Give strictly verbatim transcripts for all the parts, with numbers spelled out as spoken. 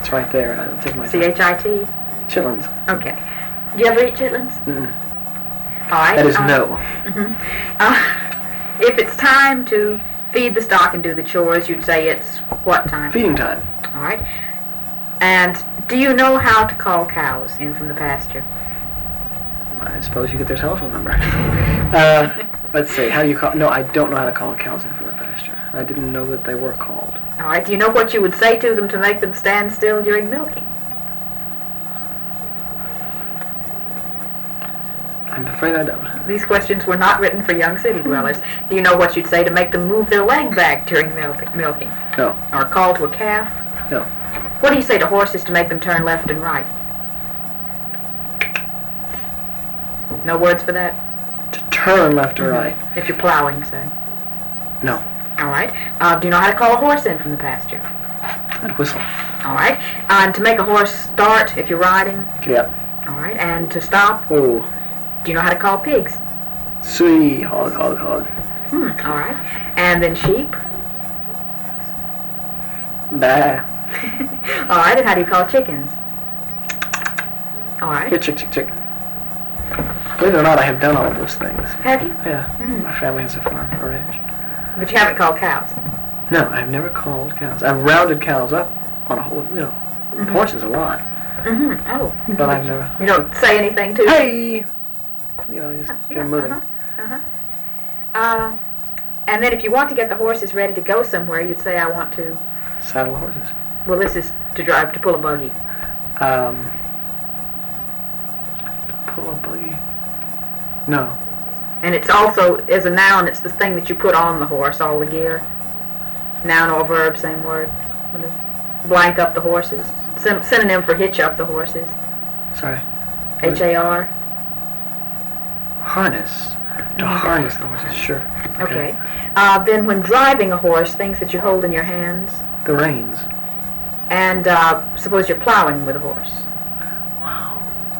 It's right there. I'll take my C H I T? Chitlins. Okay. Do you ever eat chitlins? Mm-mm. All right. That is um, no. Mm-hmm. Uh, if it's time to feed the stock and do the chores, you'd say it's what time? Feeding time. All right. And do you know how to call cows in from the pasture? I suppose you get their telephone number. uh, let's see. How do you call? No, I don't know how to call cows in from the pasture. I didn't know that they were called. All right. Do you know what you would say to them to make them stand still during milking? I'm afraid I don't. These questions were not written for young city dwellers. Do you know what you'd say to make them move their leg back during milk- milking? No. Or call to a calf? No. What do you say to horses to make them turn left and right? No words for that? To turn left or right? If you're plowing, say. No. All right. Uh, do you know how to call a horse in from the pasture? I'd whistle. All right. Uh, and to make a horse start if you're riding? Get up. All right. And to stop? Oh. Do you know how to call pigs? Sweet. Hog, hog, hog. Hmm. All right. And then sheep? Bah. All right. And how do you call chickens? All right. Chick, chick, chick, chick. Believe it or not, I have done all of those things. Have you? Yeah. Mm. My family has a farm, a ranch. But you haven't called cows? No, I've never called cows. I've rounded cows up on a whole, you know, Mm-hmm. horses a lot. Mm-hmm. Oh. But I've never... You don't say anything to them? Hey! You know, just get them moving. Uh-huh. Uh-huh. Uh, and then if you want to get the horses ready to go somewhere, you'd say, I want to... Saddle horses. Well, this is to drive, to pull a buggy. Um... To pull a buggy? No. And it's also, as a noun, it's the thing that you put on the horse, all the gear. Noun or verb, same word. Blank up the horses. Syn- synonym for hitch up the horses. Sorry. H A R. Harness. To harness the horses, sure. Okay. okay. Uh, then when driving a horse, things that you hold in your hands. The reins. And uh, suppose you're plowing with a horse. Wow.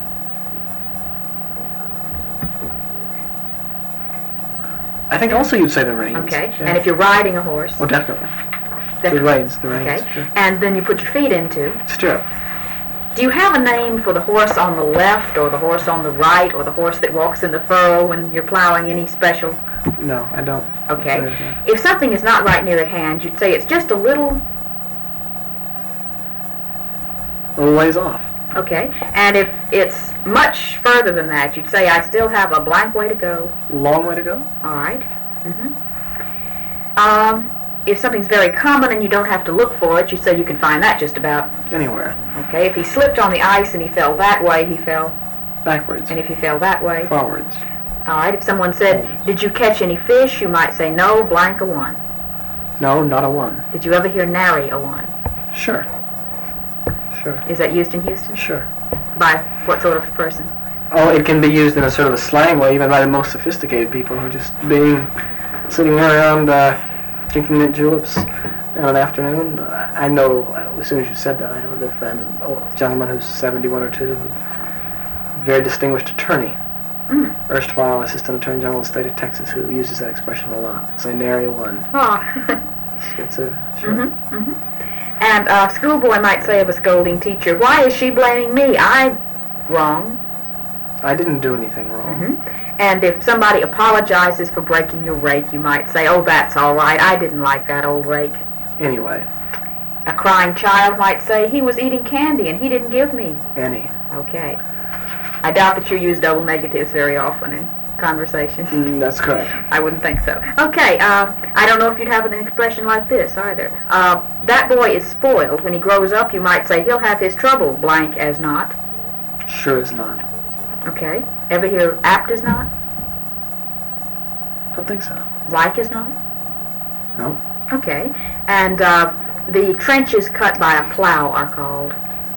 I think also you'd say the reins. Okay. Yeah. And if you're riding a horse. Oh, definitely. definitely. The reins, the reins. Okay. Sure. And then you put your feet into. Stirrup. Do you have a name for the horse on the left, or the horse on the right, or the horse that walks in the furrow when you're plowing? Any special? No, I don't. Okay. There's If something is not right near at hand, you'd say it's just a little. A little ways off. Okay. And if it's much further than that, you'd say I still have a blank way to go. Long way to go? All right. Mm-hmm. Um, if something's very common and you don't have to look for it, you say you can find that just about anywhere. Okay. If he slipped on the ice and he fell that way, he fell backwards. And if he fell that way, forwards. All right. If someone said, "Did you catch any fish?" you might say, "No, blank a one." No, not a one. Did you ever hear nary a one? Sure. Sure. Is that used in Houston? Sure. By what sort of person? Oh, it can be used in a sort of a slang way, even by the most sophisticated people who are just being sitting around uh, drinking mint juleps on an afternoon. Uh, I know, as soon as you said that, I have a good friend, a gentleman who's seventy-one or two, very distinguished attorney, mm. erstwhile assistant attorney general of the state of Texas, who uses that expression a lot. Say nary one. Oh. It's a sure. Mm-hmm, mm-hmm. And a schoolboy might say of a scolding teacher, "Why is she blaming me? I'm wrong." I didn't do anything wrong. Mm-hmm. And if somebody apologizes for breaking your rake, you might say, "Oh, that's all right. I didn't like that old rake." Anyway. A crying child might say, "He was eating candy and he didn't give me." Any. Okay. I doubt that you use double negatives very often in conversation. Mm, that's correct. I wouldn't think so. Okay, uh, I don't know if you'd have an expression like this either. Uh, that boy is spoiled. When he grows up, you might say he'll have his trouble, blank as not. Sure as not. Okay. Ever hear apt as not? Don't think so. Like as not? No. Okay. And uh, the trenches cut by a plow are called?